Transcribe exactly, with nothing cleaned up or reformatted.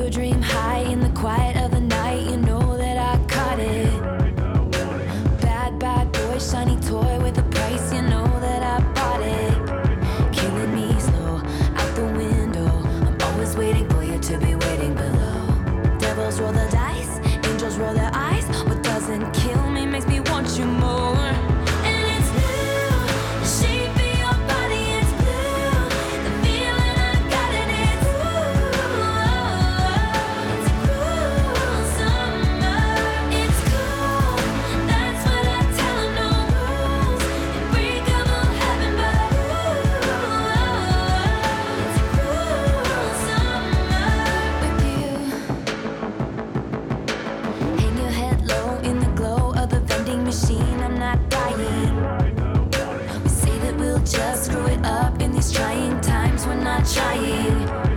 a dream high in the quiet of the night. You know that I caught it. Bad, bad boy, shiny toy with a price. You know that I bought it. Killing me slow, out the window. I'm always waiting for you to be waiting below. Devils roll the dice, angels roll their eyes. What doesn't kill me makes me want you more. And it's blue, the shape of your body is blue. The feeling I got in it's ooh, it's a cruel summer. It's cool, that's what I tell 'em, no rules. Unbreakable heaven, but ooh, it's a cruel summer with you. Hang your head low in the glow of the vending machine. I'm not dying. We say that we'll just screw it up in these trying times. We're not trying.